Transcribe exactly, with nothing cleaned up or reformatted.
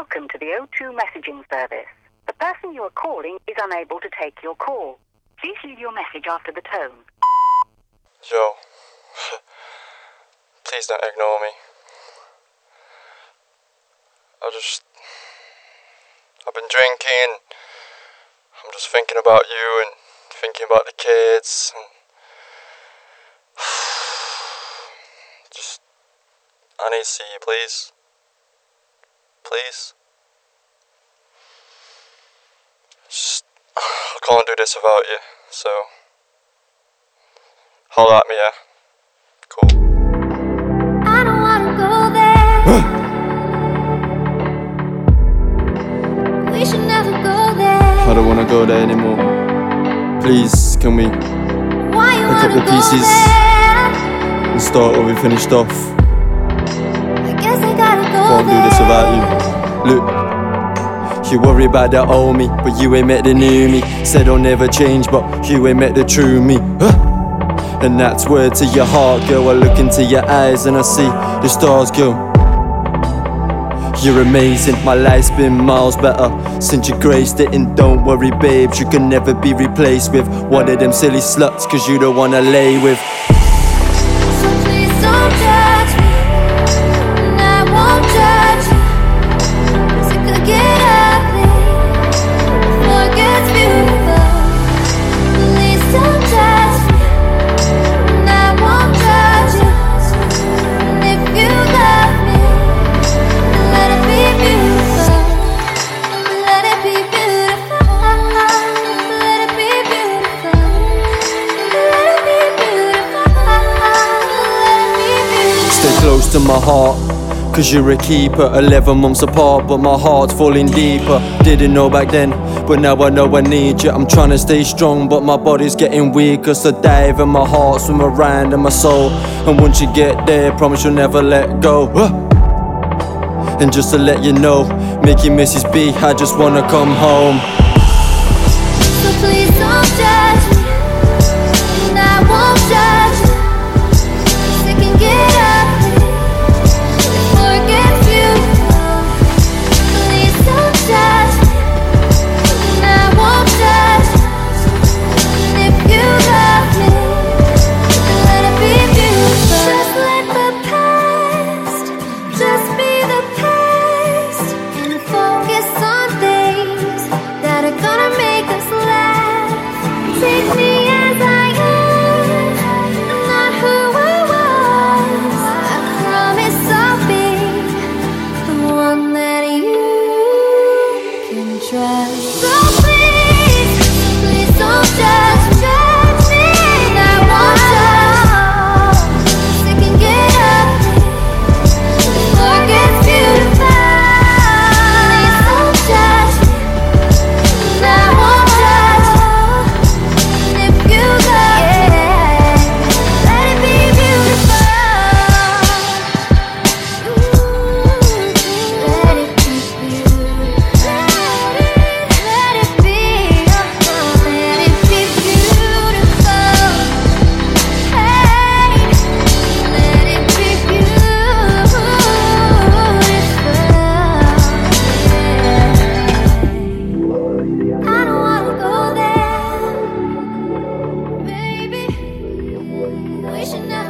Welcome to the O two messaging service. The person you are calling is unable to take your call. Please leave your message after the tone. Yo, please don't ignore me. I just, I've been drinking. I'm just thinking about you and thinking about the kids and just, I need to see you, please. Please. Just, I can't do this without you, so holler at me, yeah? Cool. I don't wanna go there. We should never go there. I don't wanna go there anymore. Please, can we Why you pick up wanna the go pieces there? and start where we finished off? I guess I gotta go Can't do there. this without you. Look, you worry about the old me, but you ain't met the new me. Said I'll never change, but you ain't met the true me. Huh? And that's word to your heart, girl. I look into your eyes and I see the stars, girl. You're amazing, my life's been miles better since you graced it. And don't worry, babes, you can never be replaced with one of them silly sluts, cause you don't wanna lay with. So please don't judge me, and I won't judge you, cause it could get ugly before it gets beautiful. Please don't judge me, and I won't judge you. And if you love me, then let it be beautiful. Let it be beautiful. Let it be beautiful. Let it be beautiful. Let it be beautiful. Stay close to my heart, cause you're a keeper. Eleven months apart, but my heart's falling deeper. Didn't know back then, but now I know I need you. I'm trying to stay strong, but my body's getting weaker. So dive in my heart, swim around in my soul. And once you get there, promise you'll never let go. And just to let you know, Mickey Missus B, I just wanna come home. So please don't judge me, and I won't judge you, 'cause it can get ugly before it gets beautiful. Please don't judge me, and I won't judge you. And if you love me, then let it be beautiful. Just let the past just be the past, and focus on things that are gonna make us laugh. Take me as I am, not who I was. I promise I'll be the one that you can trust. So please, please don't judge, judge me. And I won't judge, 'cause it can get ugly before it gets beautiful. Please don't judge me, and I won't judge you. And if you love me, let it be beautiful. Let it be beautiful. Let it be, let it be beautiful. Hey, let it be beautiful. I don't wanna go there, baby. We should never